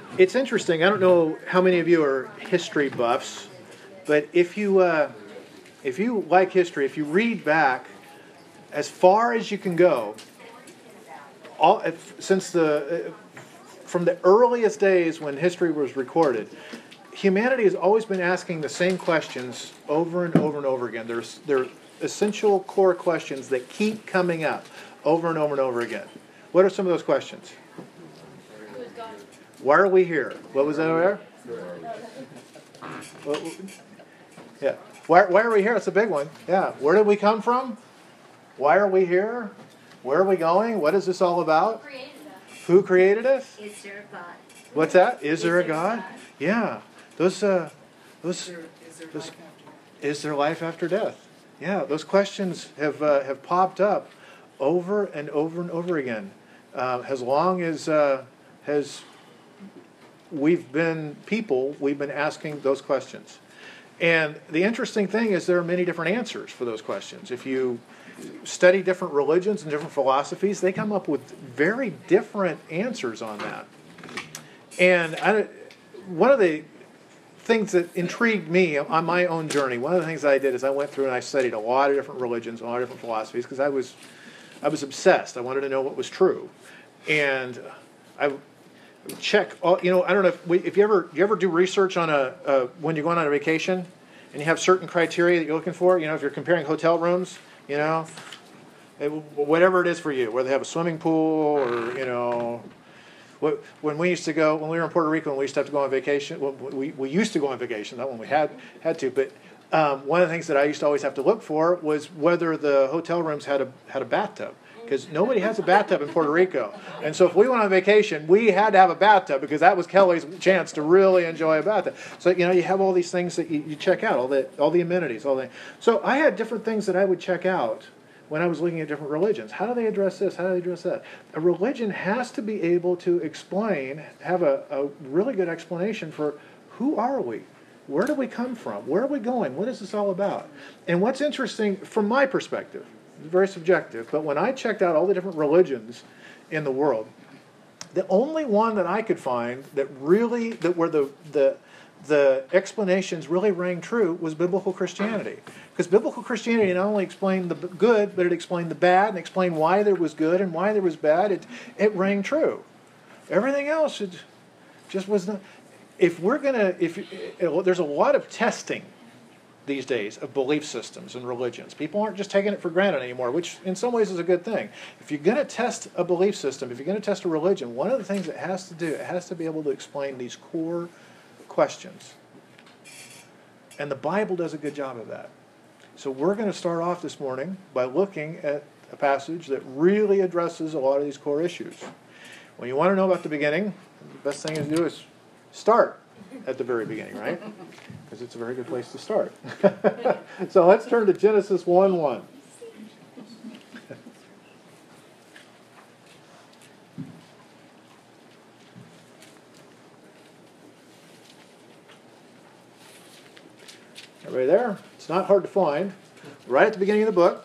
It's interesting. I don't know how many of you are history buffs, but if you like history, if you read back as far as you can go, from the earliest days when history was recorded, humanity has always been asking the same questions over and over and over again. There are essential core questions that keep coming up over and over and over again. What are some of those questions? Why are we here? What was that over there? Well, yeah. Why are we here? That's a big one. Yeah. Where did we come from? Why are we here? Where are we going? What is this all about? Who created us? Is there a God? What's that? Is there a God? Yeah. Is there life after death? Yeah. Those questions have popped up over and over and over again. As long as we've been people, we've been asking those questions. And the interesting thing is there are many different answers for those questions. If you study different religions and different philosophies, they come up with very different answers on that. And one of the things that intrigued me on my own journey, one of the things I did is I went through and I studied a lot of different religions, a lot of different philosophies, because I was obsessed. I wanted to know what was true. And I check all, I don't know if you ever do research on when you're going on a vacation and you have certain criteria that you're looking for, if you're comparing hotel rooms, whatever it is for you, whether they have a swimming pool or, when we were in Puerto Rico and we used to have to go on vacation, we used to go on vacation, not when we had to, but one of the things that I used to always have to look for was whether the hotel rooms had a bathtub. Because nobody has a bathtub in Puerto Rico. And so if we went on vacation, we had to have a bathtub because that was Kelly's chance to really enjoy a bathtub. So, you have all these things that you check out, all the amenities. So I had different things that I would check out when I was looking at different religions. How do they address this? How do they address that? A religion has to be able to have a really good explanation for who are we? Where do we come from? Where are we going? What is this all about? And what's interesting from my perspective, it's very subjective, but when I checked out all the different religions in the world, the only one that I could find that where the explanations really rang true was biblical Christianity. Because biblical Christianity not only explained the good, but it explained the bad and explained why there was good and why there was bad. It rang true. Everything else, it just was not. There's a lot of testing these days of belief systems and religions. People aren't just taking it for granted anymore, which in some ways is a good thing. If you're going to test a belief system, if you're going to test a religion, one of the things it has to do, it has to be able to explain these core questions. And the Bible does a good job of that. So we're going to start off this morning by looking at a passage that really addresses a lot of these core issues. When you want to know about the beginning, the best thing to do is start at the very beginning, right? Because it's a very good place to start. So let's turn to Genesis 1:1. Everybody there? It's not hard to find. Right at the beginning of the book.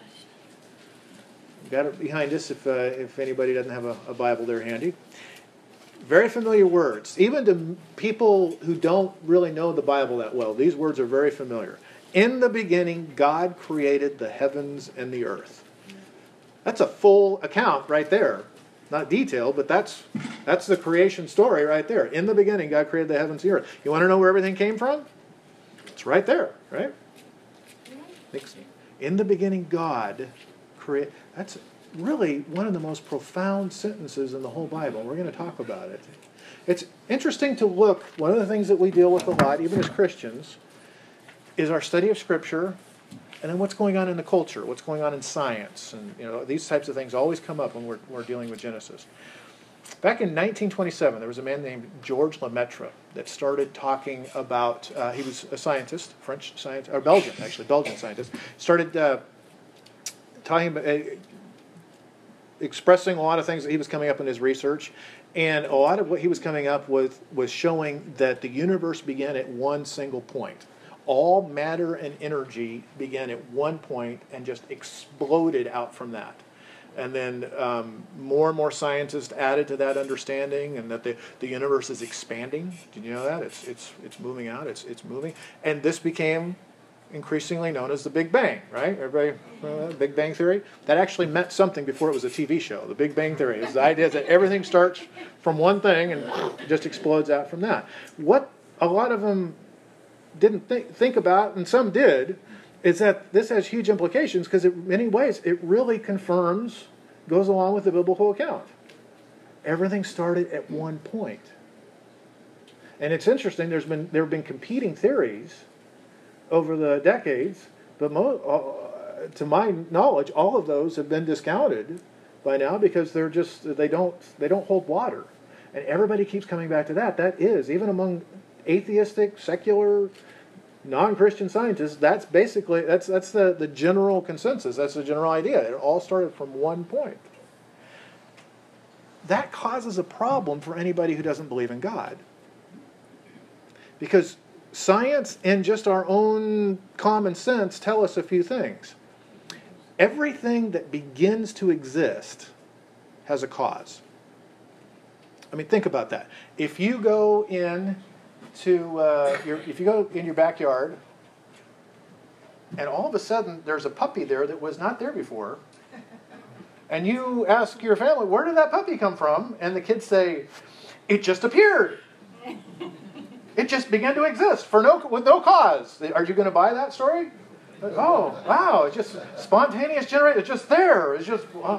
We've got it behind us if anybody doesn't have a Bible there handy. Very familiar words. Even to people who don't really know the Bible that well, these words are very familiar. In the beginning, God created the heavens and the earth. That's a full account right there. Not detailed, but that's the creation story right there. In the beginning, God created the heavens and the earth. You want to know where everything came from? It's right there, right? In the beginning, God created. That's really one of the most profound sentences in the whole Bible. We're going to talk about it. It's interesting to look. One of the things that we deal with a lot, even as Christians, is our study of Scripture, and then what's going on in the culture, what's going on in science, and these types of things always come up when we're dealing with Genesis. Back in 1927, there was a man named Georges Lemaitre that started talking about. He was a scientist, French scientist, or Belgian scientist. Started talking about. Expressing a lot of things that he was coming up in his research, and a lot of what he was coming up with was showing that the universe began at one single point. All matter and energy began at one point and just exploded out from that. And then more and more scientists added to that understanding, and that the universe is expanding. Did you know that? It's moving out. It's moving. And this became increasingly known as the Big Bang, right? Everybody, Big Bang Theory? That actually meant something before it was a TV show. The Big Bang Theory is the idea that everything starts from one thing and just explodes out from that. What a lot of them didn't think about, and some did, is that this has huge implications, because in many ways it really confirms, goes along with the biblical account. Everything started at one point. And it's interesting, there have been competing theories over the decades, but to my knowledge, all of those have been discounted by now, because they don't hold water. And everybody keeps coming back to that. That is, even among atheistic, secular, non-Christian scientists, that's the general consensus. That's the general idea. It all started from one point. That causes a problem for anybody who doesn't believe in God. Because science and just our own common sense tell us a few things. Everything that begins to exist has a cause. I mean, think about that. If you go in your backyard, and all of a sudden there's a puppy there that was not there before, and you ask your family, where did that puppy come from? And the kids say, it just appeared. It just began to exist with no cause. Are you going to buy that story? Oh, wow, it's just spontaneous generation. It's just there. It's just, wow.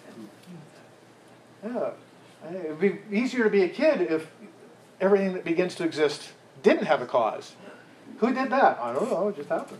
Yeah. It would be easier to be a kid if everything that begins to exist didn't have a cause. Who did that? I don't know, it just happened.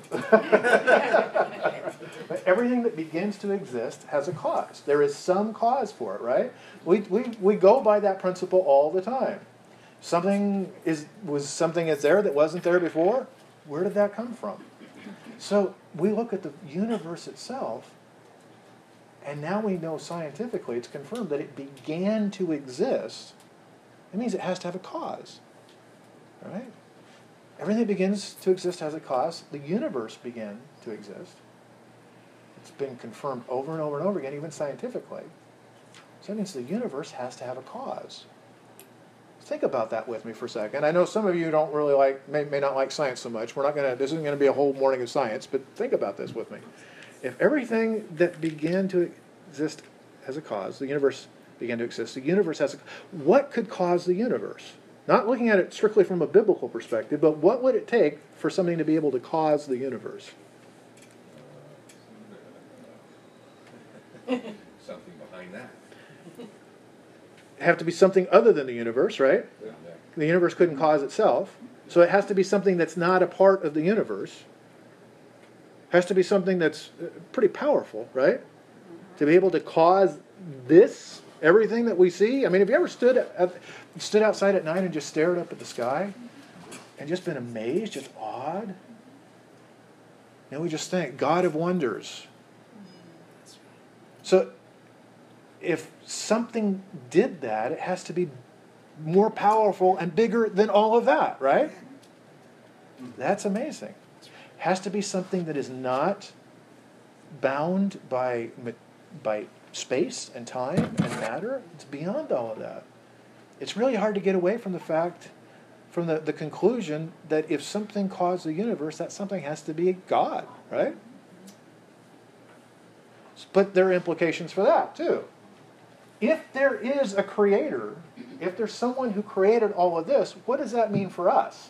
But everything that begins to exist has a cause. There is some cause for it, right? We go by that principle all the time. Something is there that wasn't there before? Where did that come from? So we look at the universe itself, and now we know scientifically, it's confirmed that it began to exist. It means it has to have a cause. Right? Everything that begins to exist has a cause. The universe began to exist. It's been confirmed over and over and over again, even scientifically. So that means the universe has to have a cause. Think about that with me for a second. I know some of you don't really may not like science so much. This isn't going to be a whole morning of science, but think about this with me. If everything that began to exist has a cause, the universe began to exist, the universe has what could cause the universe? Not looking at it strictly from a biblical perspective, but what would it take for something to be able to cause the universe? Something behind that. Have to be something other than the universe, right? Yeah. The universe couldn't cause itself. So it has to be something that's not a part of the universe. Has to be something that's pretty powerful, right? To be able to cause this, everything that we see. I mean, have you ever stood outside at night and just stared up at the sky and just been amazed, just awed? And we just think, God of wonders. So if something did that, it has to be more powerful and bigger than all of that, right? That's amazing. It has to be something that is not bound by space and time and matter. It's beyond all of that. It's really hard to get away from the conclusion that if something caused the universe, that something has to be God, right? But there are implications for that, too. If there is a creator, if there's someone who created all of this, what does that mean for us?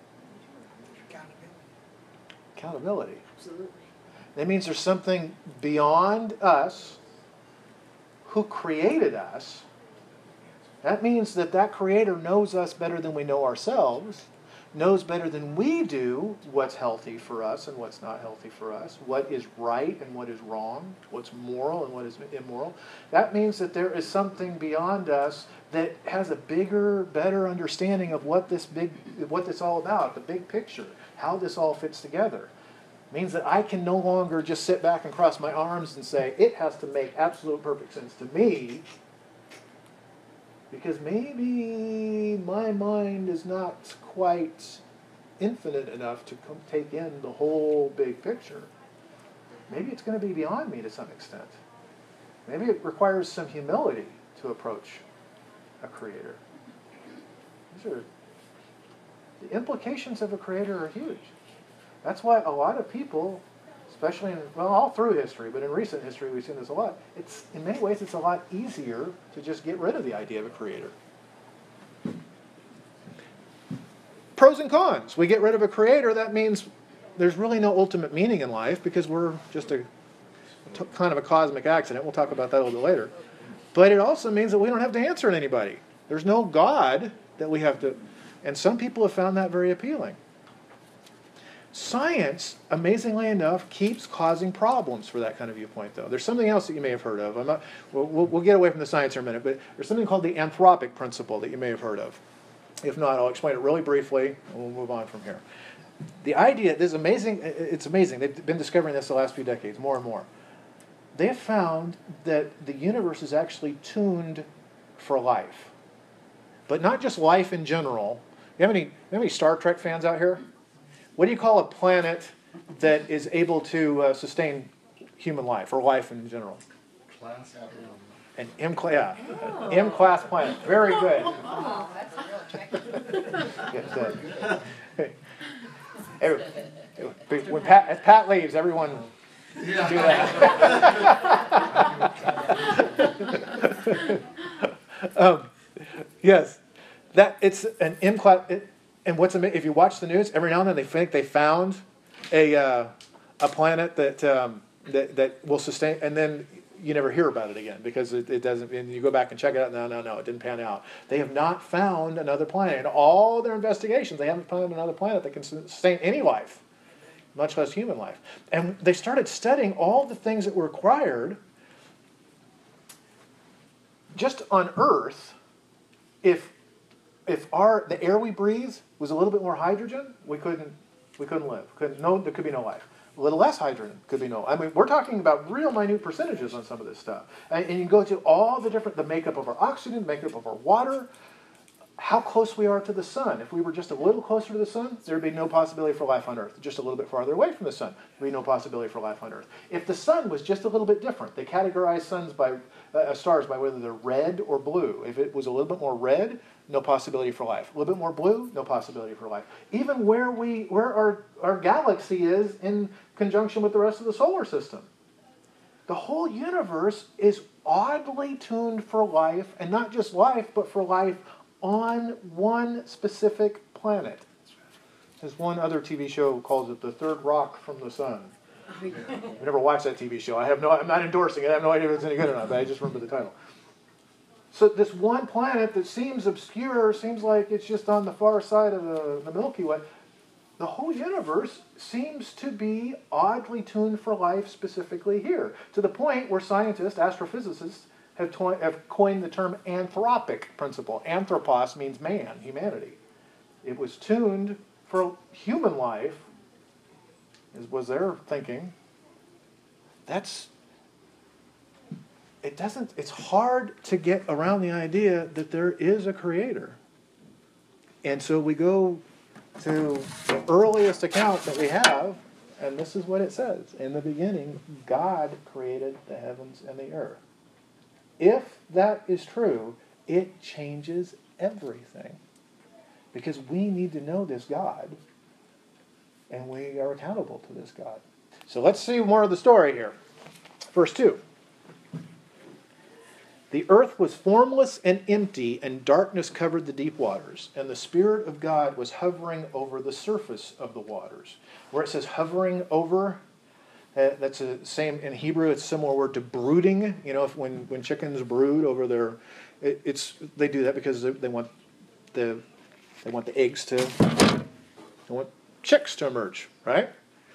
Accountability. Absolutely. That means there's something beyond us who created us. That means that creator knows us better than we know ourselves, knows better than we do what's healthy for us and what's not healthy for us, what is right and what is wrong, what's moral and what is immoral. That means that there is something beyond us that has a bigger, better understanding of what this all about, the big picture, how this all fits together. It means that I can no longer just sit back and cross my arms and say, it has to make absolute perfect sense to me, because maybe my mind is not quite infinite enough to take in the whole big picture. Maybe it's going to be beyond me to some extent. Maybe it requires some humility to approach a creator. The implications of a creator are huge. That's why a lot of people, especially all through history, but in recent history we've seen this a lot, in many ways it's a lot easier to just get rid of the idea of a creator. Pros and cons. We get rid of a creator, that means there's really no ultimate meaning in life because we're just kind of a cosmic accident. We'll talk about that a little bit later. But it also means that we don't have to answer to anybody. There's no God that we have to... And some people have found that very appealing. Science, amazingly enough, keeps causing problems for that kind of viewpoint, though. There's something else that you may have heard of. We'll get away from the science in a minute, but there's something called the anthropic principle that you may have heard of. If not, I'll explain it really briefly, and we'll move on from here. The idea, this is amazing, it's amazing. They've been discovering this the last few decades, more and more. They have found that the universe is actually tuned for life. But not just life in general. You have any Star Trek fans out here? What do you call a planet that is able to sustain human life, or life in general? Class. An M-class, yeah. Oh. M-class planet. Very good. Oh, that's a real trick. When Pat leaves, everyone do that. Yes, that it's an M-class. And what's amazing, if you watch the news, every now and then they think they found a planet that will sustain, and then you never hear about it again because it doesn't. And you go back and check it out. No, it didn't pan out. They have not found another planet. In all their investigations, they haven't found another planet that can sustain any life, much less human life. And they started studying all the things that were required just on Earth. If the air we breathe was a little bit more hydrogen, we couldn't live. There could be no life. A little less hydrogen could be no. I mean, we're talking about real minute percentages on some of this stuff. And you can go to all the makeup of our oxygen, the makeup of our water, how close we are to the sun. If we were just a little closer to the sun, there would be no possibility for life on Earth. Just a little bit farther away from the sun, there would be no possibility for life on Earth. If the sun was just a little bit different, they categorize stars by whether they're red or blue. If it was a little bit more red, no possibility for life. A little bit more blue, no possibility for life. Even where our galaxy is in conjunction with the rest of the solar system. The whole universe is oddly tuned for life, and not just life, but for life on one specific planet. As one other TV show calls it, the third rock from the sun. I've never watched that TV show. I'm not endorsing it. I have no idea if it's any good or not, but I just remember the title. So this one planet that seems obscure, seems like it's just on the far side of the Milky Way, the whole universe seems to be oddly tuned for life specifically here, to the point where scientists, astrophysicists, have coined the term anthropic principle. Anthropos means man, humanity. It was tuned for human life, was their thinking. It's hard to get around the idea that there is a creator. And so we go to the earliest account that we have, and this is what it says. In the beginning, God created the heavens and the earth. If that is true, it changes everything. Because we need to know this God, and we are accountable to this God. So let's see more of the story here. Verse 2. The earth was formless and empty, and darkness covered the deep waters. And the Spirit of God was hovering over the surface of the waters. Where it says hovering over, that's the same in Hebrew. It's a similar word to brooding. You know, when chickens brood over their, they do that because they want the eggs to, they want chicks to emerge, right?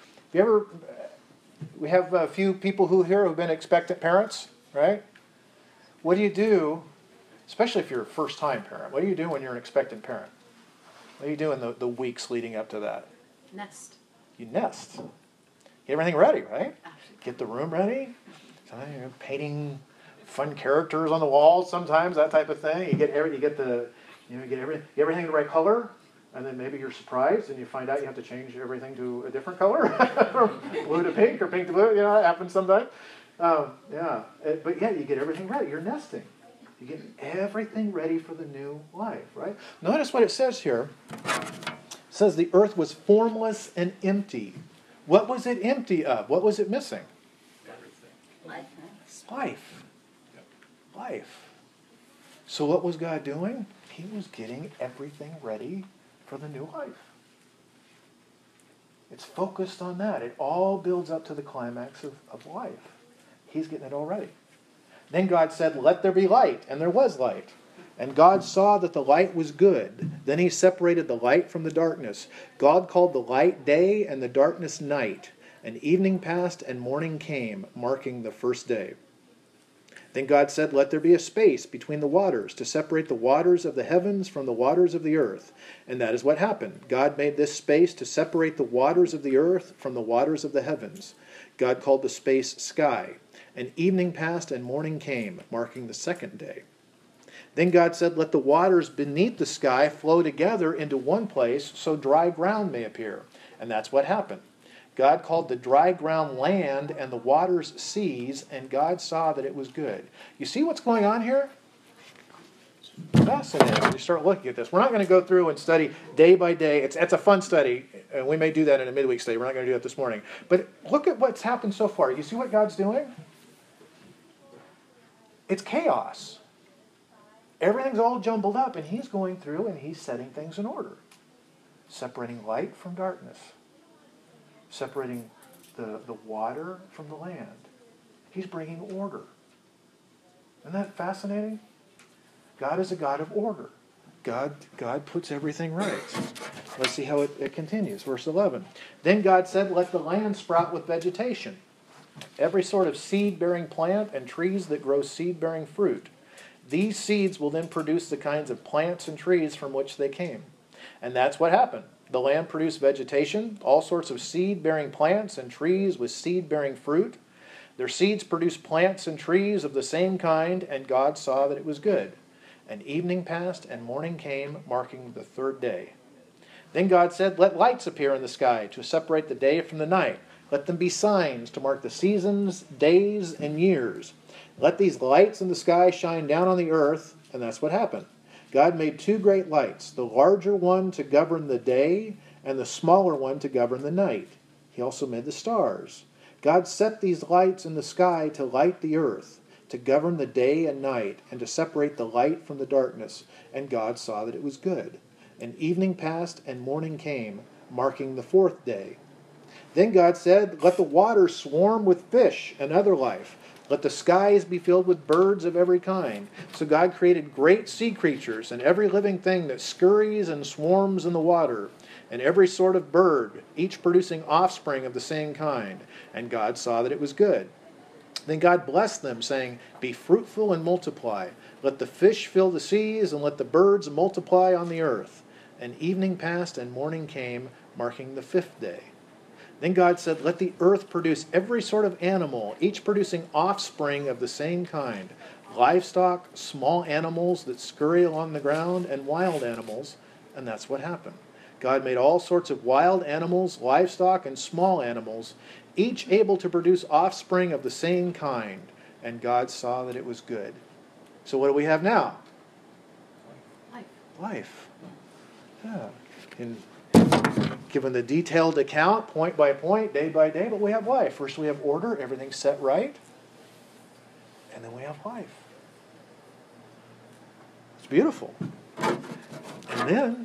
We have a few people here who've been expectant parents, right? What do you do, especially if you're a first-time parent? What do you do when you're an expectant parent? What do you do in the weeks leading up to that? Nest. You nest. Get everything ready, right? Get the room ready. Sometimes you're painting fun characters on the walls. Sometimes that type of thing. You get everything the right color, and then maybe you're surprised and you find out you have to change everything to a different color, from blue to pink or pink to blue. You know, that happens sometimes. Yeah. But yeah, you get everything ready. You're nesting. You get everything ready for the new life, right? Notice what it says here. It says the earth was formless and empty. What was it empty of? What was it missing? Life. Life. Life. So what was God doing? He was getting everything ready for the new life. It's focused on that. It all builds up to the climax of life. He's getting it all ready. Then God said, "Let there be light," and there was light. And God saw that the light was good. Then he separated the light from the darkness. God called the light day and the darkness night. And evening passed and morning came, marking the first day. Then God said, "Let there be a space between the waters to separate the waters of the heavens from the waters of the earth." And that is what happened. God made this space to separate the waters of the earth from the waters of the heavens. God called the space sky. And evening passed and morning came, marking the second day. Then God said, "Let the waters beneath the sky flow together into one place so dry ground may appear." And that's what happened. God called the dry ground land and the waters seas, and God saw that it was good. You see what's going on here? Fascinating when you start looking at this. We're not going to go through and study day by day. It's a fun study, and we may do that in a midweek study. We're not going to do that this morning. But look at what's happened so far. You see what God's doing? It's chaos. Everything's all jumbled up, and he's going through and he's setting things in order. Separating light from darkness. Separating the water from the land. He's bringing order. Isn't that fascinating? God is a God of order. God puts everything right. Let's see how it continues. Verse 11. Then God said, "Let the land sprout with vegetation, every sort of seed-bearing plant and trees that grow seed-bearing fruit. These seeds will then produce the kinds of plants and trees from which they came." And that's what happened. The land produced vegetation, all sorts of seed-bearing plants and trees with seed-bearing fruit. Their seeds produced plants and trees of the same kind, and God saw that it was good. And evening passed and morning came, marking the third day. Then God said, "Let lights appear in the sky to separate the day from the night. Let them be signs to mark the seasons, days, and years. Let these lights in the sky shine down on the earth." And that's what happened. God made two great lights, the larger one to govern the day and the smaller one to govern the night. He also made the stars. God set these lights in the sky to light the earth, to govern the day and night, and to separate the light from the darkness. And God saw that it was good. And evening passed and morning came, marking the fourth day. Then God said, "Let the waters swarm with fish and other life. Let the skies be filled with birds of every kind." So God created great sea creatures and every living thing that scurries and swarms in the water, and every sort of bird, each producing offspring of the same kind. And God saw that it was good. Then God blessed them, saying, "Be fruitful and multiply. Let the fish fill the seas, and let the birds multiply on the earth." And evening passed and morning came, marking the fifth day. Then God said, "Let the earth produce every sort of animal, each producing offspring of the same kind, livestock, small animals that scurry along the ground, and wild animals." And that's what happened. God made all sorts of wild animals, livestock, and small animals, each able to produce offspring of the same kind. And God saw that it was good. So what do we have now? Life. Yeah. Given the detailed account, point by point, day by day, but we have life. First we have order, everything's set right, and then we have life. It's beautiful. And then,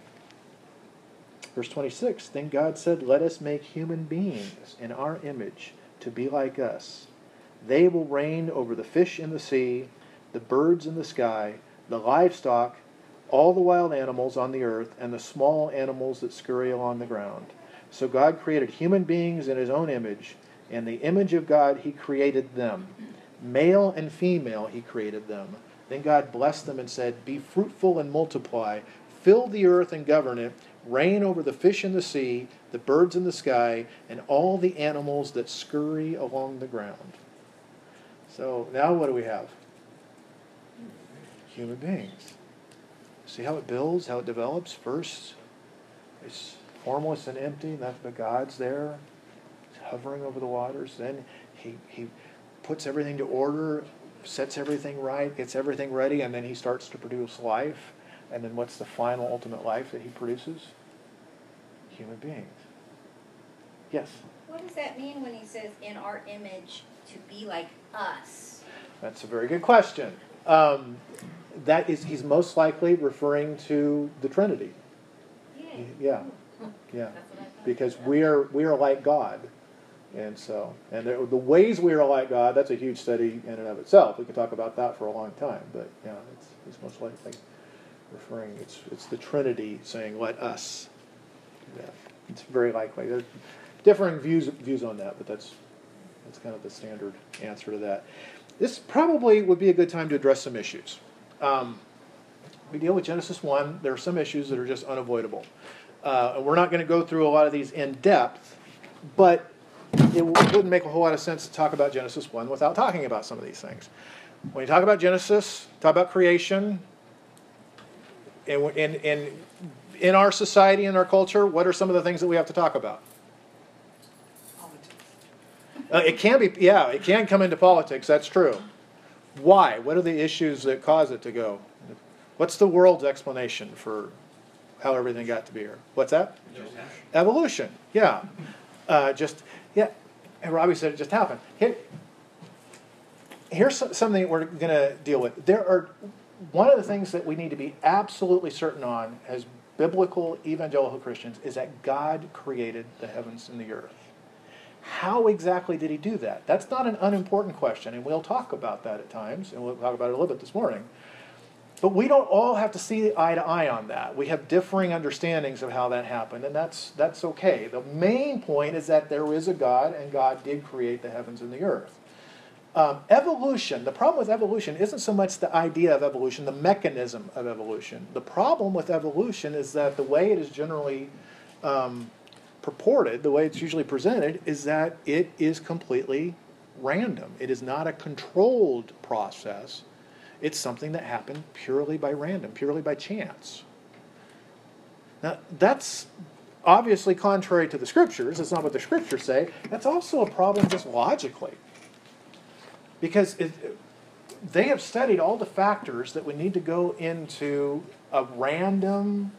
verse 26, then God said, "Let us make human beings in our image to be like us. They will reign over the fish in the sea, the birds in the sky, the livestock, all the wild animals on the earth, and the small animals that scurry along the ground." So God created human beings in his own image. In the image of God he created them. Male and female he created them. Then God blessed them and said, "Be fruitful and multiply. Fill the earth and govern it. Reign over the fish in the sea, the birds in the sky, and all the animals that scurry along the ground." So now what do we have? Human beings. See how it builds, how it develops? First, it's formless and empty, but God's there, hovering over the waters. Then he puts everything to order, sets everything right, gets everything ready, and then he starts to produce life. And then what's the final ultimate life that he produces? Human beings. Yes? What does that mean when he says in our image to be like us? That's a very good question. He's most likely referring to the Trinity. Yay. Yeah. Yeah. That's what I thought. Because we are like God. And the ways we are like God, that's a huge study in and of itself. We could talk about that for a long time. But yeah, it's most likely referring, it's the Trinity saying, let us. Yeah. It's very likely. There's differing views on that, but that's kind of the standard answer to that. This probably would be a good time to address some issues. We deal with Genesis 1. There are some issues that are just unavoidable. And we're not going to go through a lot of these in depth, but it wouldn't make a whole lot of sense to talk about Genesis 1 without talking about some of these things. When you talk about Genesis, talk about creation, in our society, in our culture, what are some of the things that we have to talk about? It can come into politics, that's true. Why? What are the issues that cause it to go? What's the world's explanation for how everything got to be here? What's that? Evolution. Yeah. And Robbie said it just happened. Here's something we're going to deal with. One of the things that we need to be absolutely certain on as biblical evangelical Christians is that God created the heavens and the earth. How exactly did he do that? That's not an unimportant question, and we'll talk about that at times, and we'll talk about it a little bit this morning. But we don't all have to see eye to eye on that. We have differing understandings of how that happened, and that's okay. The main point is that there is a God, and God did create the heavens and the earth. Evolution, the problem with evolution isn't so much the idea of evolution, the mechanism of evolution. The problem with evolution is that the way it is generally purported, the way it's usually presented, is that it is completely random. It is not a controlled process. It's something that happened purely by random, purely by chance. Now, that's obviously contrary to the Scriptures. It's not what the Scriptures say. That's also a problem just logically. Because they have studied all the factors that would need to go into a random,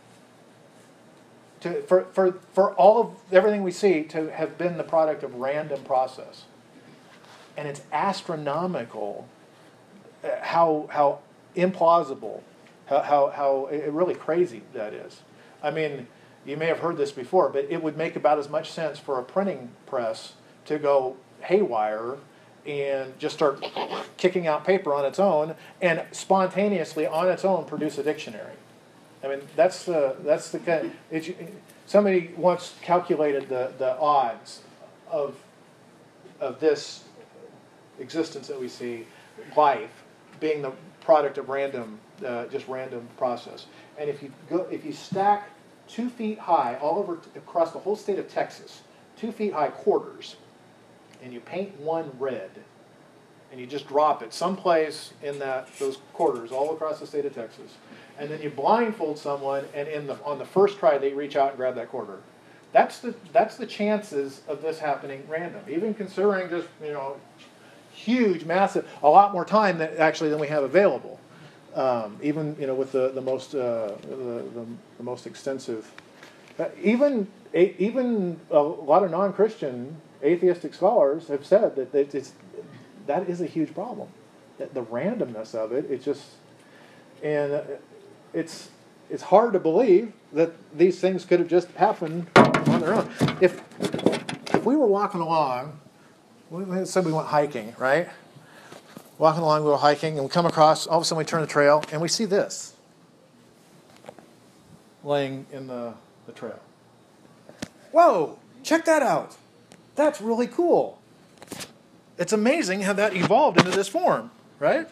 for all of everything we see to have been the product of random process. And it's astronomical how implausible, how really crazy that is. I mean, you may have heard this before, but it would make about as much sense for a printing press to go haywire and just start kicking out paper on its own and spontaneously on its own produce a dictionary. I mean, that's the kind of, somebody once calculated the odds of this existence that we see, life, being the product of just random process. And if you stack 2 feet high across the whole state of Texas, 2 feet high quarters, and you paint one red, and you just drop it someplace in those quarters all across the state of Texas, and then you blindfold someone, and on the first try they reach out and grab that quarter. That's the chances of this happening random. Even considering just huge, massive, a lot more time than we have available. Even with the most extensive, even a lot of non-Christian atheistic scholars have said that that is a huge problem. The randomness of it, it's hard to believe that these things could have just happened on their own. If we were walking along, let's say we went hiking, right? Walking along, we were hiking, and we come across, all of a sudden we turn the trail, and we see this laying in the trail. Whoa, check that out. That's really cool. It's amazing how that evolved into this form, right?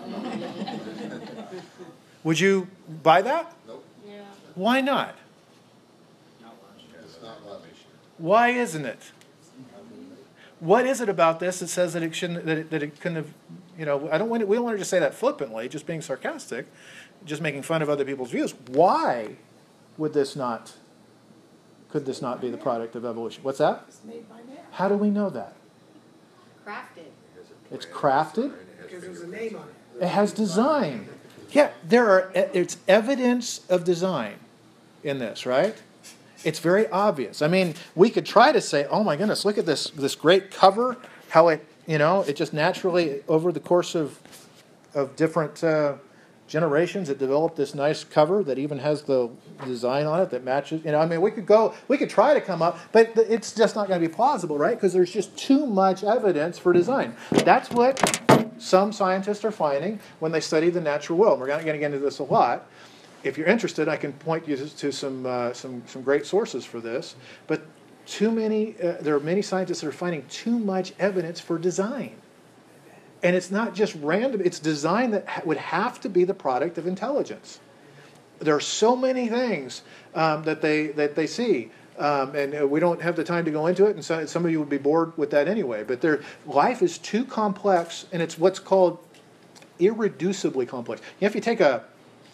Would you buy that? Nope. Yeah. Why not? It's not much. Why isn't it? What is it about this that says that it shouldn't, that it couldn't have, we don't want to just say that flippantly, just being sarcastic, just making fun of other people's views. Why could this not be the product of evolution? What's that? It's made by man. How do we know that? Crafted. It's crafted. Because there's a name on it. It has design. Yeah, it's evidence of design in this, right? It's very obvious. I mean, we could try to say, oh my goodness, look at this great cover, how it just naturally, over the course of different generations, it developed this nice cover that even has the design on it that matches. I mean, we could try to come up, but it's just not going to be plausible, right? Because there's just too much evidence for design. That's what some scientists are finding when they study the natural world. We're not going to get into this a lot. If you're interested, I can point you to some great sources for this. But there are many scientists that are finding too much evidence for design. And it's not just random, it's design that would have to be the product of intelligence. There are so many things that they see. And we don't have the time to go into it, and some of you would be bored with that anyway. But life is too complex, and it's what's called irreducibly complex. If you take a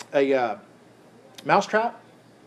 mousetrap,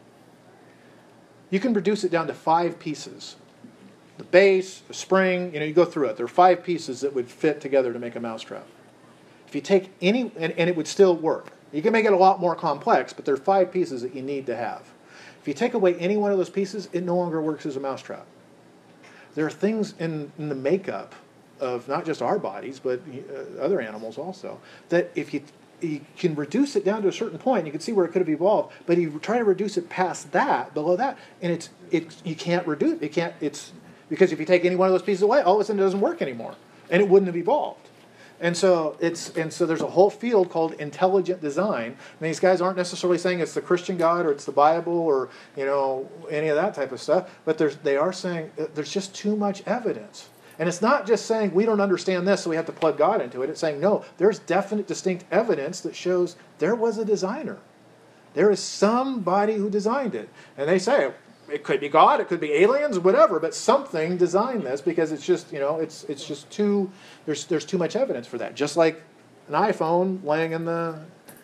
you can reduce it down to 5 pieces. The base, the spring, you go through it. There are 5 pieces that would fit together to make a mousetrap. If you take any, and it would still work. You can make it a lot more complex, but there are 5 pieces that you need to have. If you take away any one of those pieces, it no longer works as a mousetrap. There are things in the makeup of not just our bodies, but other animals also, that if you can reduce it down to a certain point, you can see where it could have evolved, but you try to reduce it past that, below that, and you can't reduce it. Because if you take any one of those pieces away, all of a sudden it doesn't work anymore, and it wouldn't have evolved. And so there's a whole field called intelligent design. And these guys aren't necessarily saying it's the Christian God or it's the Bible or any of that type of stuff, but they are saying there's just too much evidence. And it's not just saying we don't understand this, so we have to plug God into it. It's saying no, there's definite, distinct evidence that shows there was a designer. There is somebody who designed it, and they say it could be God, it could be aliens, whatever, but something designed this because it's just, it's just too, there's too much evidence for that. Just like an iPhone laying in the...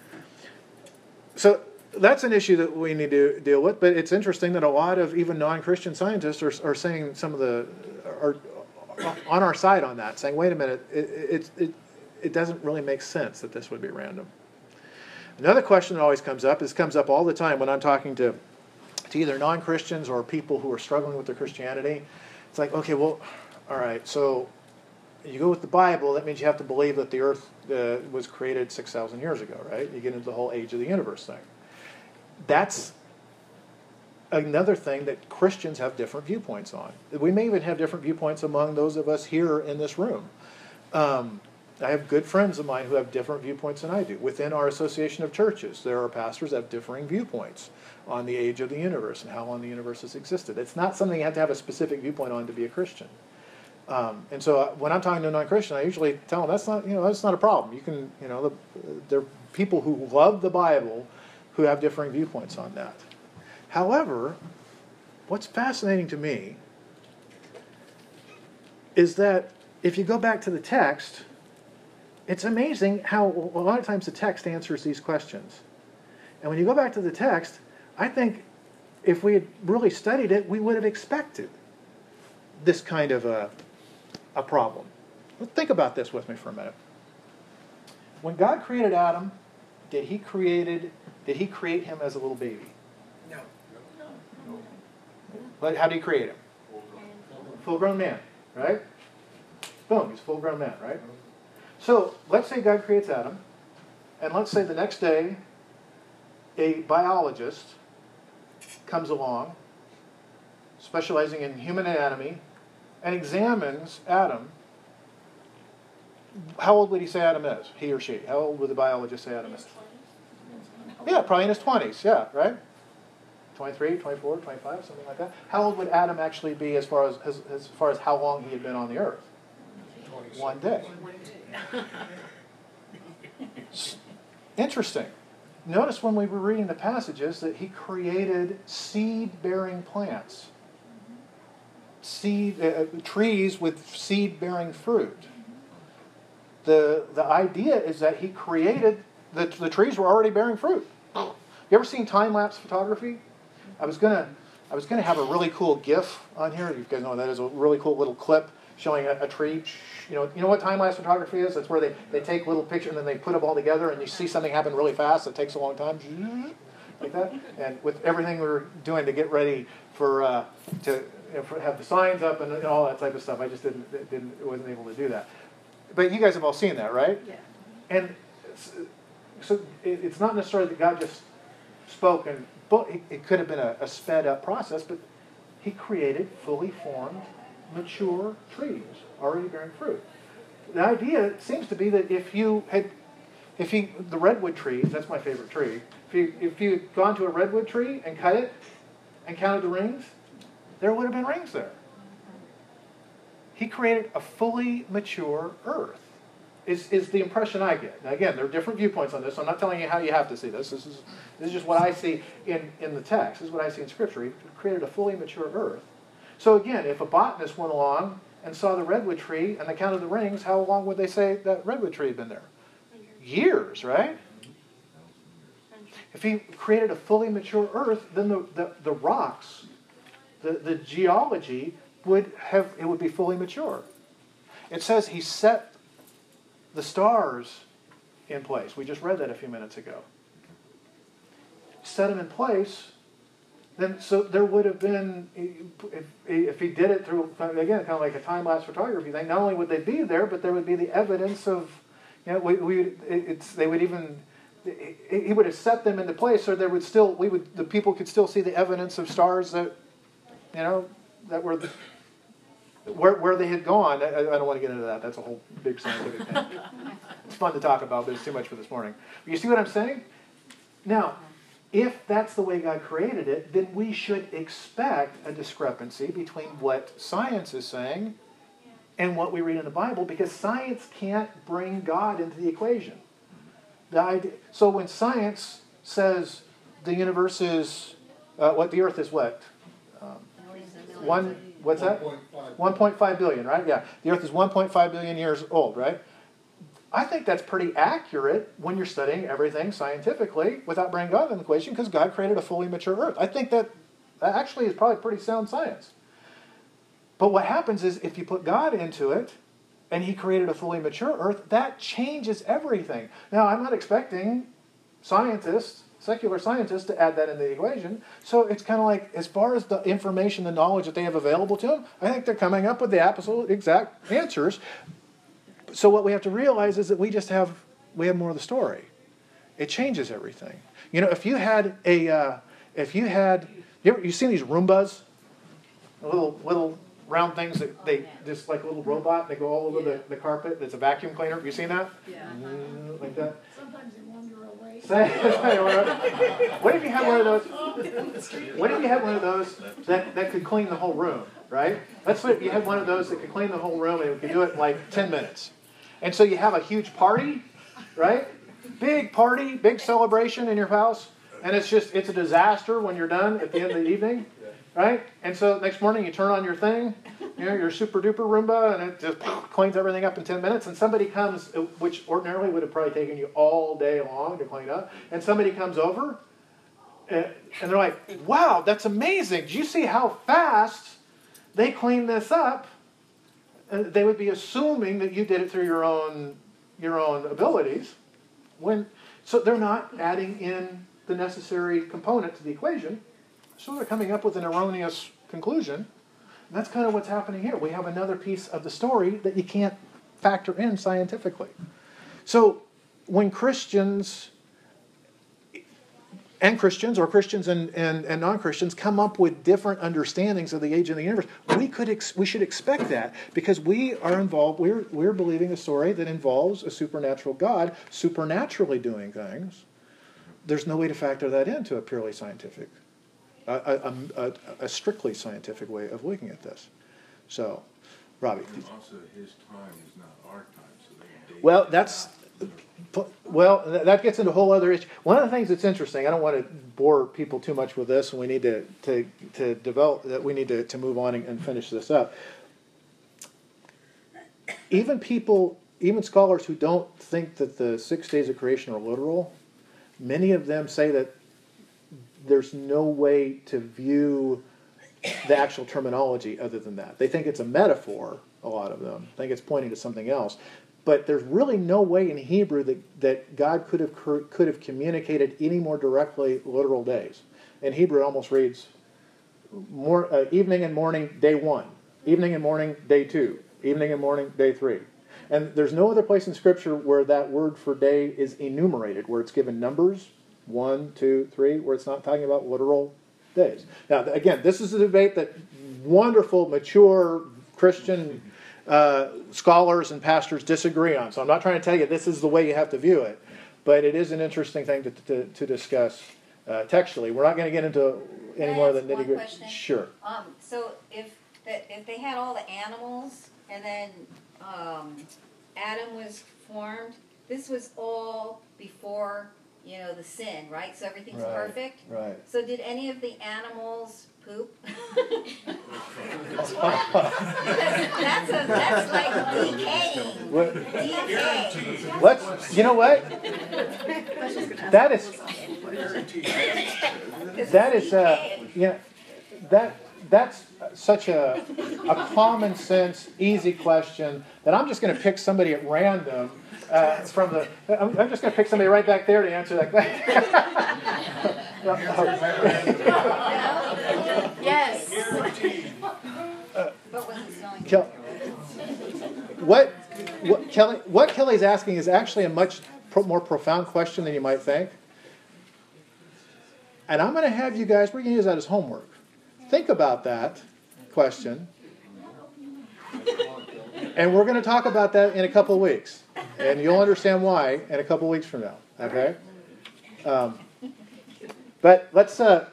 So that's an issue that we need to deal with, but it's interesting that a lot of even non-Christian scientists are saying are on our side on that, saying, wait a minute, it doesn't really make sense that this would be random. Another question that always comes up all the time when I'm talking to either non-Christians or people who are struggling with their Christianity. It's like, okay, well, all right, so you go with the Bible, that means you have to believe that the earth was created 6,000 years ago, right? You get into the whole age of the universe thing. That's another thing that Christians have different viewpoints on. We may even have different viewpoints among those of us here in this room. I have good friends of mine who have different viewpoints than I do. Within our association of churches, there are pastors that have differing viewpoints on the age of the universe and how long the universe has existed. It's not something you have to have a specific viewpoint on to be a Christian. And so when I'm talking to a non-Christian, I usually tell them that's not a problem. You can, there are people who love the Bible who have differing viewpoints on that. However, what's fascinating to me is that if you go back to the text, it's amazing how a lot of times the text answers these questions. And when you go back to the text, I think if we had really studied it, we would have expected this kind of a problem. But think about this with me for a minute. When God created Adam, did he create him as a little baby? No. But how did he create him? Full-grown man, right? Boom, he's a full-grown man, right? So let's say God creates Adam, and let's say the next day a biologist comes along, specializing in human anatomy, and examines Adam. How old would he say Adam is, he or she? How old would the biologist say Adam is? Yeah, probably in his 20s, yeah, right? 23, 24, 25, something like that. How old would Adam actually be as far as how long he had been on the earth? 1 day. Interesting. Notice when we were reading the passages that he created seed-bearing plants. Trees with seed-bearing fruit. The idea is that he created, the trees were already bearing fruit. You ever seen time-lapse photography? I was gonna have a really cool GIF on here. You guys know what that is, a really cool little clip. showing a tree. You know what time-lapse photography is? It's where they take little pictures and then they put them all together and you see something happen really fast. It takes a long time, like that. And with everything we were doing to get ready for have the signs up and all that type of stuff, I just wasn't able to do that. But you guys have all seen that, right? Yeah. And so it's not necessarily that God just spoke, but it could have been a sped up process, but he created fully formed, mature trees, already bearing fruit. The idea seems to be that the redwood trees, that's my favorite tree, if you had gone to a redwood tree and cut it and counted the rings, there would have been rings there. He created a fully mature earth, is the impression I get. Now again, there are different viewpoints on this, so I'm not telling you how you have to see this. This is just what I see in the text. This is what I see in Scripture. He created a fully mature earth. So again, if a botanist went along and saw the redwood tree and they counted the rings, how long would they say that redwood tree had been there? Years, right? If he created a fully mature earth, then the rocks, the geology would be fully mature. It says he set the stars in place. We just read that a few minutes ago. Set them in place. Then, so there would have been, if he did it through, again, kind of like a time-lapse photography thing, not only would they be there, but there would be the evidence of, he would have set them into place, so there would still, the people could still see the evidence of stars that, that were, where they had gone. I don't want to get into that. That's a whole big scientific thing. It's fun to talk about, but it's too much for this morning. You see what I'm saying? Now, if that's the way God created it, then we should expect a discrepancy between what science is saying and what we read in the Bible, because science can't bring God into the equation. So when science says the universe is, the Earth is what? What's that? 1.5 billion, right? Yeah. The Earth is 1.5 billion years old, right? I think that's pretty accurate when you're studying everything scientifically without bringing God into the equation, because God created a fully mature earth. I think that actually is probably pretty sound science. But what happens is if you put God into it and he created a fully mature earth, that changes everything. Now, I'm not expecting scientists, secular scientists, to add that into the equation. So it's kind of like, as far as the information, the knowledge that they have available to them, I think they're coming up with the absolute exact answers. So what we have to realize is that we have more of the story. It changes everything. If you had you've seen these Roombas, little round things that they just like a little robot. They go all over the carpet. It's a vacuum cleaner. Have you seen that? Yeah. Like that. Sometimes they wander away. What if you had one of those? What if you had one of those that could clean the whole room? Right? Let's say you had one of those that could clean the whole room and it could do it in like 10 minutes. And so you have a huge party, right? Big party, big celebration in your house, and it's a disaster when you're done at the end of the evening, right? And so next morning you turn on your thing, your super duper Roomba, and it just cleans everything up in 10 minutes. And somebody comes, which ordinarily would have probably taken you all day long to clean up, and somebody comes over, and they're like, "Wow, that's amazing! Did you see how fast they cleaned this up?" They would be assuming that you did it through your own abilities. So they're not adding in the necessary component to the equation. So they're coming up with an erroneous conclusion. And that's kind of what's happening here. We have another piece of the story that you can't factor in scientifically. So when Christians and non-Christians come up with different understandings of the age of the universe, we should expect that, because we are involved. We're believing a story that involves a supernatural God supernaturally doing things. There's no way to factor that into a purely scientific, a strictly scientific way of looking at this. So, Robbie. And also, his time is not our time, so they can date that gets into a whole other issue. One of the things that's interesting, I don't want to bore people too much with this, and we need to develop that. We need to move on and finish this up. Even scholars who don't think that the 6 days of creation are literal, many of them say that there's no way to view the actual terminology other than that. They think it's a metaphor, a lot of them. I think it's pointing to something else. But there's really no way in Hebrew that God could have communicated any more directly literal days. In Hebrew, it almost reads evening and morning, day 1. Evening and morning, day 2. Evening and morning, day 3. And there's no other place in Scripture where that word for day is enumerated, where it's given numbers, 1, 2, 3, where it's not talking about literal days. Now, again, this is a debate that wonderful, mature Christian scholars and pastors disagree on. So I'm not trying to tell you this is the way you have to view it, but it is an interesting thing to discuss textually. We're not going to get into any more than nitty gritty. Sure. So if they had all the animals and then Adam was formed, this was all before the sin, right? So everything's perfect. Right. So did any of the animals poop? that's like decaying. Let's. You know what? That's such a common sense, easy question that I'm just going to pick somebody at random I'm just going to pick somebody right back there to answer that question. Yes. What Kelly's asking is actually a much more profound question than you might think. And I'm going to have you guys, we're going to use that as homework. Think about that question. And we're going to talk about that in a couple of weeks. And you'll understand why in a couple of weeks from now. Okay? But let's,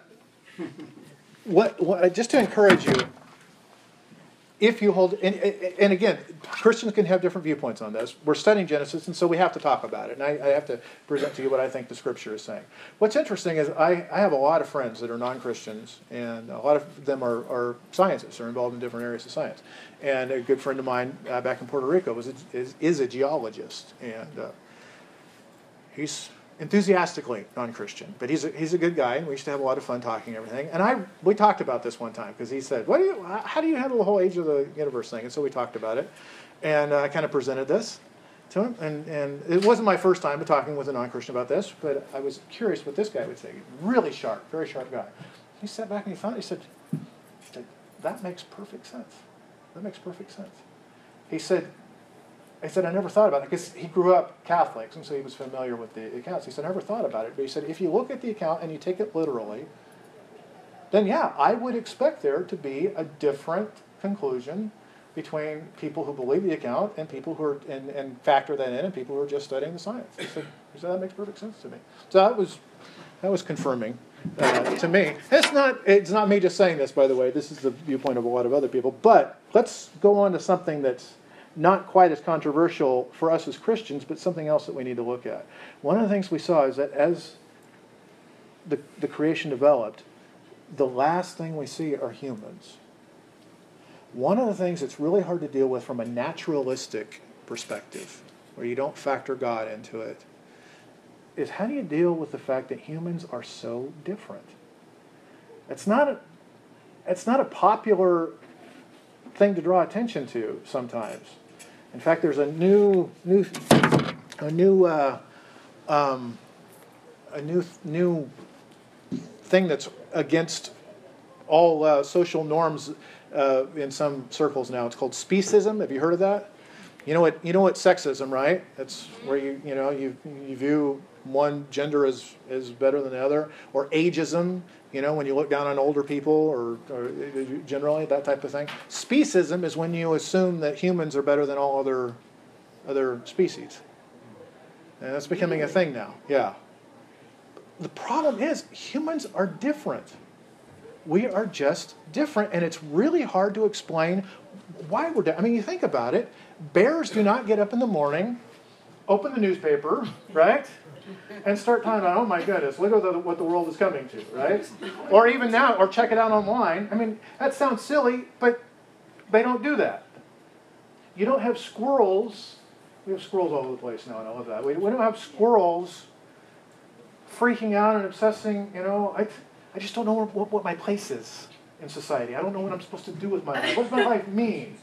just to encourage you, if you hold, and again, Christians can have different viewpoints on this. We're studying Genesis, and so we have to talk about it. And I have to present to you what I think the Scripture is saying. What's interesting is I have a lot of friends that are non-Christians, and a lot of them are scientists, are involved in different areas of science. And a good friend of mine back in Puerto Rico is a geologist, and he's enthusiastically non-Christian, but he's a good guy, and we used to have a lot of fun talking and everything. And we talked about this one time because he said, "How do you handle the whole age of the universe thing?" And so we talked about it, and I kind of presented this to him. And it wasn't my first time talking with a non-Christian about this, but I was curious what this guy would say. Really sharp, very sharp guy. He sat back and he thought. He said, "That makes perfect sense. That makes perfect sense." He said, I never thought about it, because he grew up Catholic, and so he was familiar with the accounts. He said, I never thought about it. But he said, if you look at the account and you take it literally, then yeah, I would expect there to be a different conclusion between people who believe the account and people who are, and factor that in, and people who are just studying the science. He said, that makes perfect sense to me. So that was confirming to me. It's not me just saying this, by the way. This is the viewpoint of a lot of other people. But let's go on to something that's not quite as controversial for us as Christians, but something else that we need to look at. One of the things we saw is that as the creation developed, the last thing we see are humans. One of the things that's really hard to deal with from a naturalistic perspective, where you don't factor God into it, is how do you deal with the fact that humans are so different? It's not a popular thing to draw attention to sometimes. In fact, there's a new thing that's against all social norms in some circles now. It's called speciesism. Have you heard of that? You know what sexism, right? That's where you view one gender as better than the other, or ageism. When you look down on older people, or generally that type of thing. Speciesism is when you assume that humans are better than all other species, and that's becoming a thing now. Yeah. The problem is humans are different. We are just different, and it's really hard to explain why we're different. I mean, you think about it. Bears do not get up in the morning, open the newspaper, right? And start talking about, oh my goodness, look at what the world is coming to, right? Or even now, or check it out online. I mean, that sounds silly, but they don't do that. You don't have squirrels. We have squirrels all over the place now, and I love that. We don't have squirrels freaking out and obsessing, I just don't know what my place is. in society. I don't know what I'm supposed to do with my life. What does my life mean?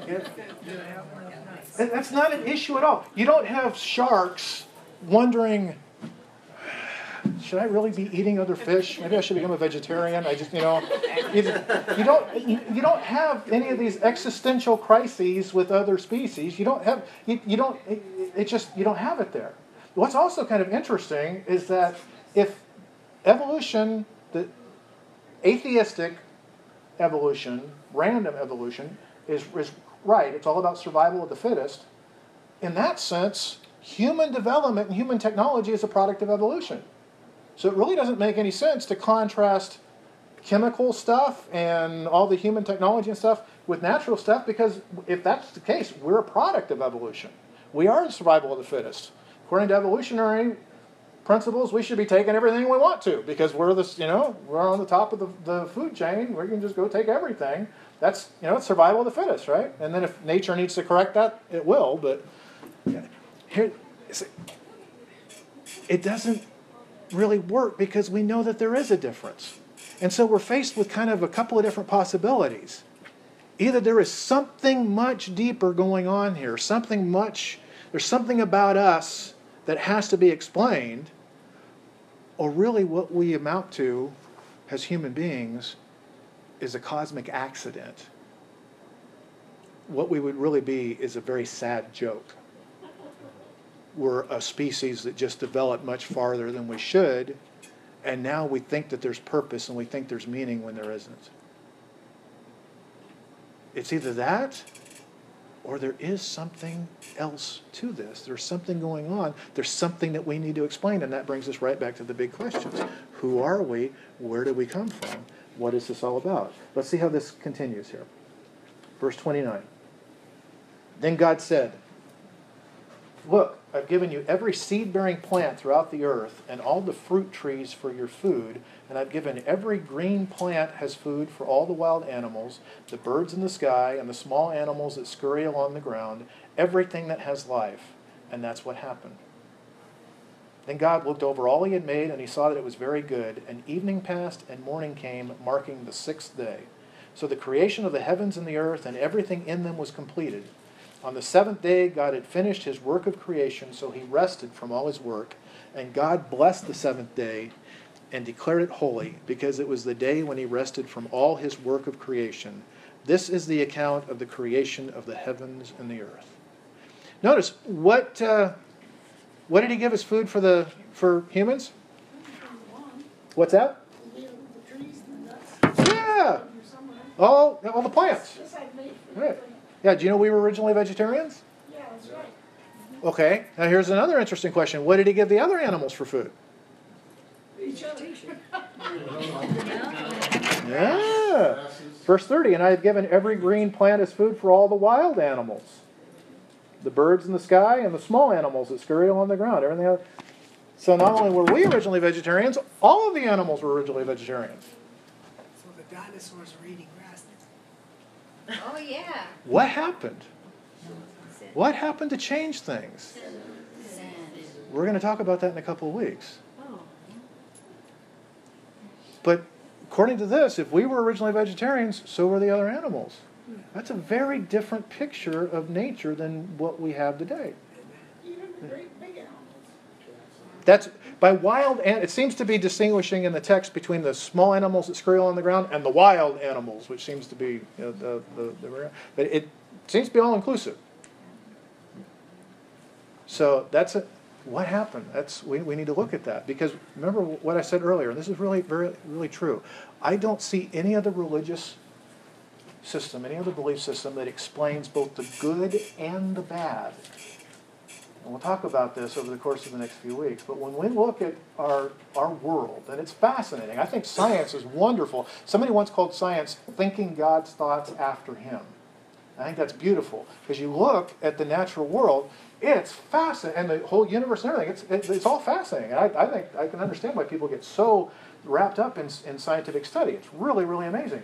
And that's not an issue at all. You don't have sharks wondering, should I really be eating other fish? Maybe I should become a vegetarian. You don't have any of these existential crises with other species. You don't have it there. What's also kind of interesting is that if evolution, the atheistic evolution, random evolution, is right, it's all about survival of the fittest, in that sense, human development and human technology is a product of evolution. So it really doesn't make any sense to contrast chemical stuff and all the human technology and stuff with natural stuff, because if that's the case, we're a product of evolution. We are in survival of the fittest. According to evolutionary principles, we should be taking everything we want to, because we're on the top of the food chain. We can just go take everything. That's it's survival of the fittest, right? And then if nature needs to correct that, it will. But here, it doesn't really work because we know that there is a difference. And so we're faced with kind of a couple of different possibilities. Either there is something much deeper going on here, there's something about us that has to be explained, or really what we amount to as human beings is a cosmic accident. What we would really be is a very sad joke. We're a species that just developed much farther than we should, and now we think that there's purpose and we think there's meaning when there isn't. It's either that, or there is something else to this. There's something going on. There's something that we need to explain, and that brings us right back to the big questions. Who are we? Where do we come from? What is this all about? Let's see how this continues here. Verse 29. Then God said, "Look, I've given you every seed-bearing plant throughout the earth and all the fruit trees for your food, and I've given every green plant as food for all the wild animals, the birds in the sky, and the small animals that scurry along the ground, everything that has life." And that's what happened. Then God looked over all he had made, and he saw that it was very good. And evening passed, and morning came, marking the sixth day. So the creation of the heavens and the earth and everything in them was completed. On the seventh day, God had finished his work of creation, so he rested from all his work. And God blessed the seventh day and declared it holy, because it was the day when he rested from all his work of creation. This is the account of the creation of the heavens and the earth. Notice, what did he give as food for humans? What's that? The trees and the nuts. Yeah! All the plants. Yes, I've made Right. Yeah, do you know we were originally vegetarians? Yeah, that's right. Okay, now here's another interesting question. What did he give the other animals for food? Each other. Yeah. Verse 30, and I have given every green plant as food for all the wild animals, the birds in the sky and the small animals that scurry along the ground. Everything else. So not only were we originally vegetarians, all of the animals were originally vegetarians. So the dinosaurs were eating grass. Oh, yeah. What happened? What happened to change things? Sin. We're going to talk about that in a couple of weeks. Oh. But according to this, if we were originally vegetarians, so were the other animals. That's a very different picture of nature than what we have today. Even the great big animals. That's by wild, and it seems to be distinguishing in the text between the small animals that scurry on the ground and the wild animals, which seems to be but it seems to be all inclusive. So that's it. What happened? We need to look at that, because remember what I said earlier. And this is really, very, really true. I don't see any other religious system, any other belief system that explains both the good and the bad. And we'll talk about this over the course of the next few weeks. But when we look at our world, and it's fascinating. I think science is wonderful. Somebody once called science thinking God's thoughts after him. I think that's beautiful, because you look at the natural world, it's fascinating, and the whole universe and everything, it's all fascinating. And I think I can understand why people get so wrapped up in scientific study. It's really, really amazing.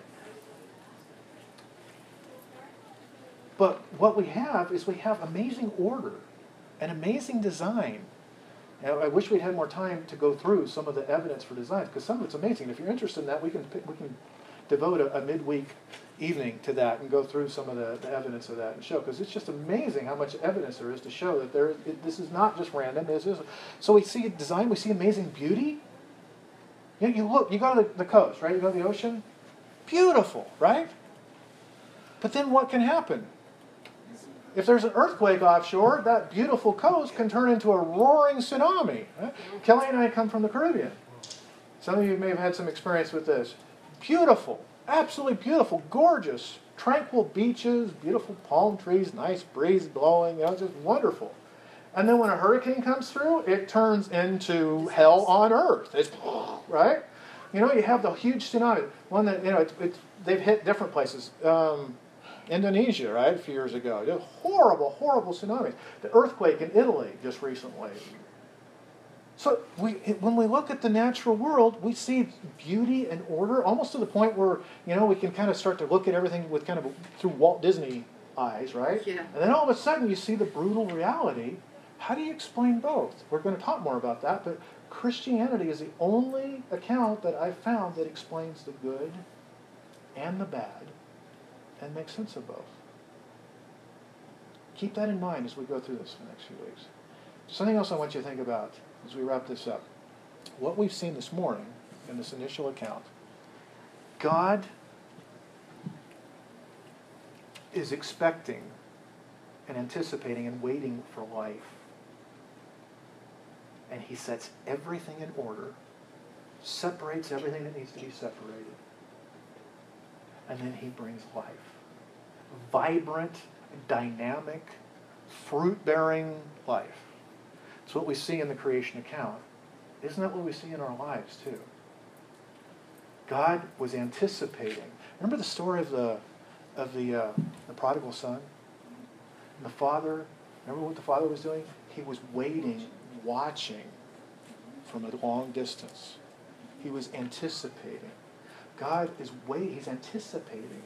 But what we have is amazing order and amazing design. And I wish we'd had more time to go through some of the evidence for design, because some of it's amazing. If you're interested in that, we can devote a midweek evening to that and go through some of the evidence of that and show, because it's just amazing how much evidence there is to show that this is not just random. So we see design, we see amazing beauty. You look, you go to the coast, right? You go to the ocean, beautiful, right? But then what can happen? If there's an earthquake offshore, that beautiful coast can turn into a roaring tsunami. Right? Kelly and I come from the Caribbean. Some of you may have had some experience with this. Beautiful, absolutely beautiful, gorgeous, tranquil beaches, beautiful palm trees, nice breeze blowing, just wonderful. And then when a hurricane comes through, it turns into hell on earth. It's, right? You have the huge tsunami. One that, they've hit different places. Indonesia, right, a few years ago. Just horrible, horrible tsunamis. The earthquake in Italy just recently. So when we look at the natural world, we see beauty and order, almost to the point where, we can kind of start to look at everything with kind of through Walt Disney eyes, right? Yeah. And then all of a sudden you see the brutal reality. How do you explain both? We're going to talk more about that, but Christianity is the only account that I've found that explains the good and the bad and makes sense of both. Keep that in mind as we go through this for the next few weeks. Something else I want you to think about as we wrap this up. What we've seen this morning in this initial account, God is expecting and anticipating and waiting for life. And he sets everything in order, separates everything that needs to be separated, and then he brings life. Vibrant, dynamic, fruit-bearing life. It's what we see in the creation account. Isn't that what we see in our lives too? God was anticipating. Remember the story of the prodigal son? And the father, remember what the father was doing? He was waiting, watching from a long distance. He was anticipating. God is waiting. He's anticipating.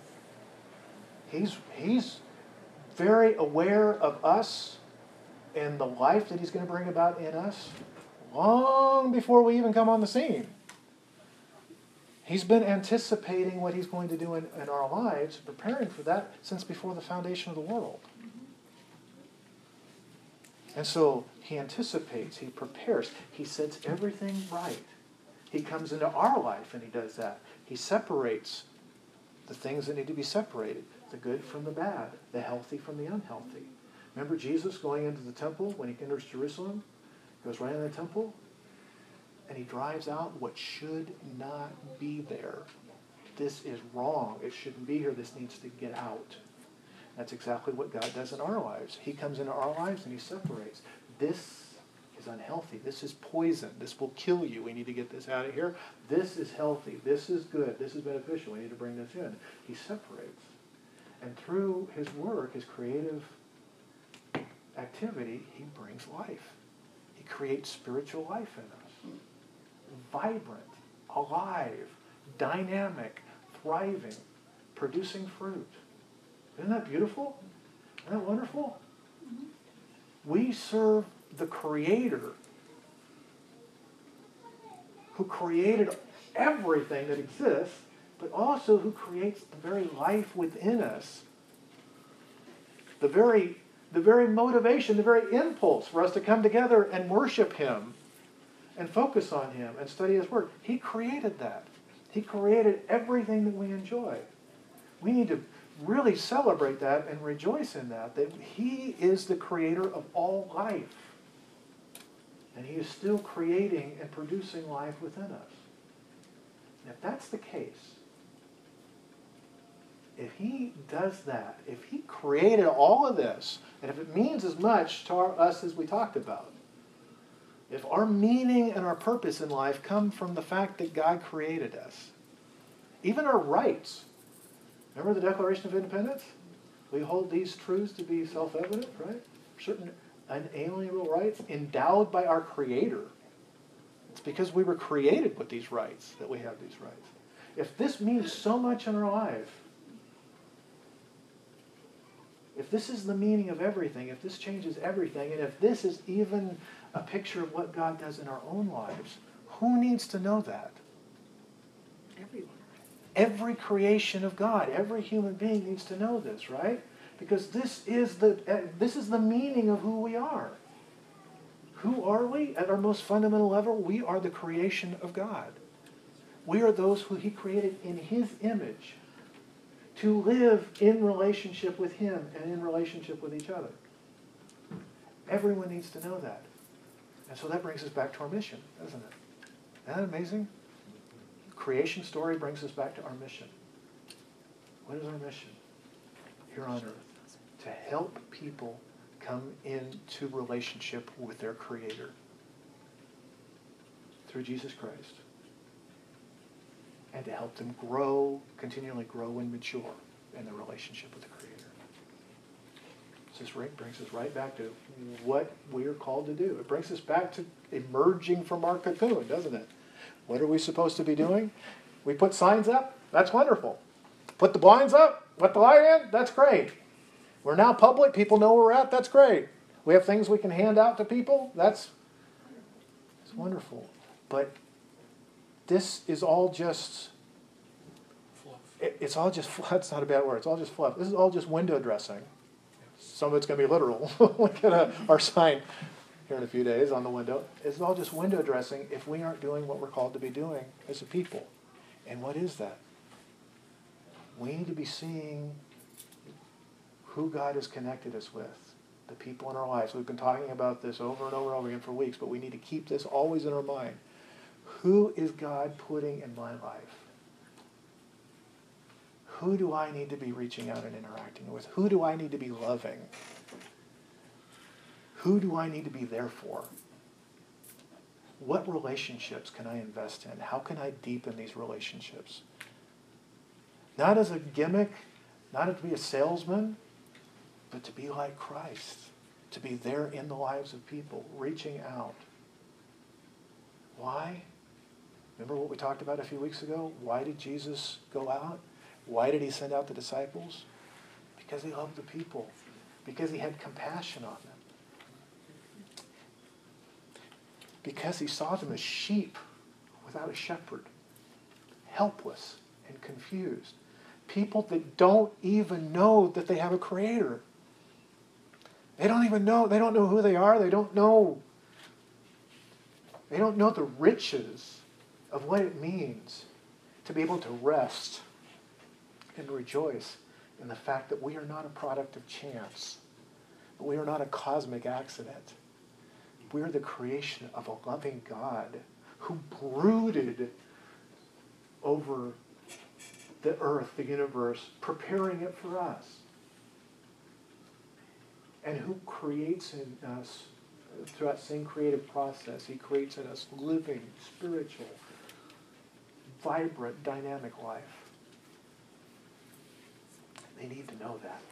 He's very aware of us and the life that he's going to bring about in us long before we even come on the scene. He's been anticipating what he's going to do in our lives, preparing for that since before the foundation of the world. And so he anticipates, he prepares, he sets everything right. He comes into our life and he does that. He separates the things that need to be separated, the good from the bad, the healthy from the unhealthy. Remember Jesus going into the temple when he enters Jerusalem? He goes right in the temple and he drives out what should not be there. This is wrong. It shouldn't be here. This needs to get out. That's exactly what God does in our lives. He comes into our lives and he separates. This is unhealthy. This is poison. This will kill you. We need to get this out of here. This is healthy. This is good. This is beneficial. We need to bring this in. He separates. And through his work, his creative activity, he brings life. He creates spiritual life in us. Vibrant, alive, dynamic, thriving, producing fruit. Isn't that beautiful? Isn't that wonderful? We serve the Creator who created everything that exists, but also who creates the very life within us. The very motivation, the very impulse for us to come together and worship him and focus on him and study his word. He created that. He created everything that we enjoy. We need to really celebrate that and rejoice in that he is the creator of all life. And he is still creating and producing life within us. And if that's the case, if he does that, if he created all of this, and if it means as much to us as we talked about, if our meaning and our purpose in life come from the fact that God created us, even our rights. Remember the Declaration of Independence? We hold these truths to be self-evident, right? Certain unalienable rights endowed by our Creator. It's because we were created with these rights that we have these rights. If this means so much in our life, if this is the meaning of everything, if this changes everything, and if this is even a picture of what God does in our own lives, who needs to know that? Everyone. Every creation of God, every human being needs to know this, right? Because this is the meaning of who we are. Who are we? At our most fundamental level, we are the creation of God. We are those who He created in His image to live in relationship with Him and in relationship with each other. Everyone needs to know that. And so that brings us back to our mission, doesn't it? Isn't that amazing? Creation story brings us back to our mission. What is our mission here on earth? To help people come into relationship with their Creator through Jesus Christ. And to help them grow, continually grow and mature in their relationship with the Creator. So this brings us right back to what we are called to do. It brings us back to emerging from our cocoon, doesn't it? What are we supposed to be doing? We put signs up? That's wonderful. Put the blinds up? Let the light in? That's great. We're now public. People know where we're at. That's great. We have things we can hand out to people. It's wonderful. But this is all just... It's all just... That's not a bad word. It's all just fluff. This is all just window dressing. Some of it's going to be literal. Look at our sign here in a few days on the window. It's all just window dressing if we aren't doing what we're called to be doing as a people. And what is that? We need to be seeing who God has connected us with, the people in our lives. We've been talking about this over and over and over again for weeks, but we need to keep this always in our mind. Who is God putting in my life? Who do I need to be reaching out and interacting with? Who do I need to be loving? Who do I need to be there for? What relationships can I invest in? How can I deepen these relationships? Not as a gimmick, not to be a salesman, but to be like Christ. To be there in the lives of people, reaching out. Why? Remember what we talked about a few weeks ago? Why did Jesus go out? Why did He send out the disciples? Because He loved the people. Because He had compassion on them. Because He saw them as sheep without a shepherd. Helpless and confused. People that don't even know that they have a Creator. They don't even know. They don't know who they are. They don't know the riches of what it means to be able to rest and rejoice in the fact that we are not a product of chance. We are not a cosmic accident. We are the creation of a loving God who brooded over the earth, the universe, preparing it for us. And who creates in us, through that same creative process, He creates in us living, spiritual, vibrant, dynamic life. They need to know that.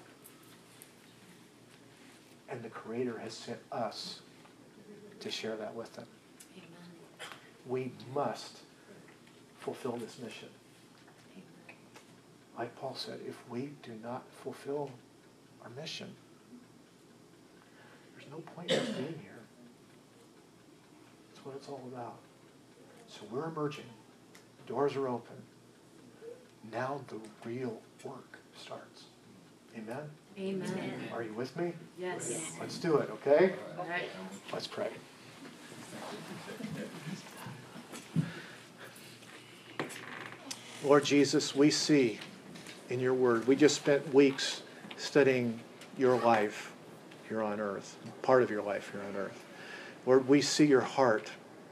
And the Creator has sent us to share that with them. Amen. We must fulfill this mission. Amen. Like Paul said, if we do not fulfill our mission, there's no point in us being here. That's what it's all about. So we're emerging. Doors are open. Now the real work starts. Amen? Amen. Are you with me? Yes. Let's do it, okay? All right. Let's pray. Lord Jesus, we see in your word, we just spent weeks studying your life here on earth, part of your life here on earth. Lord, we see your heart.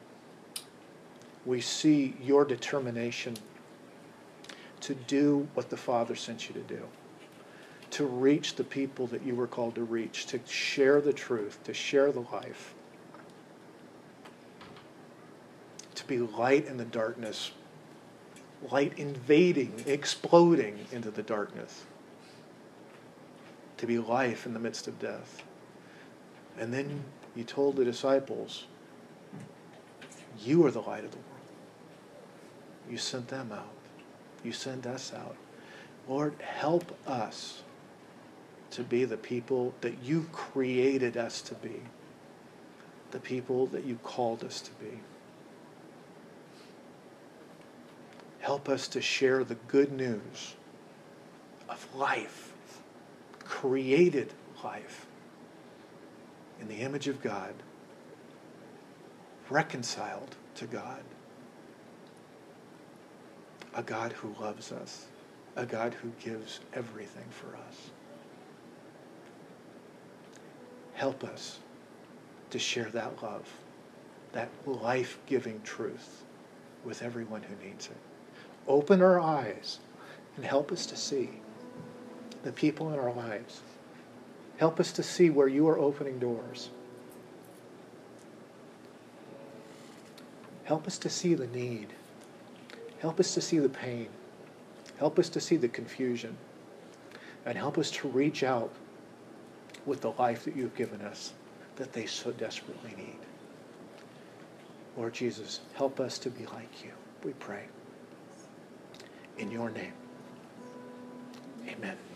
We see your determination to do what the Father sent you to do, to reach the people that you were called to reach, to share the truth, to share the life, to be light in the darkness, light invading, exploding into the darkness, to be life in the midst of death. And then you told the disciples, you are the light of the world. You sent them out. You send us out. Lord, help us to be the people that you created us to be, the people that you called us to be. Help us to share the good news of life, created life, in the image of God, reconciled to God. A God who loves us, a God who gives everything for us. Help us to share that love, that life-giving truth with everyone who needs it. Open our eyes and help us to see the people in our lives. Help us to see where you are opening doors. Help us to see the need. Help us to see the pain. Help us to see the confusion. And help us to reach out with the life that you've given us that they so desperately need. Lord Jesus, help us to be like you, we pray. In your name, amen.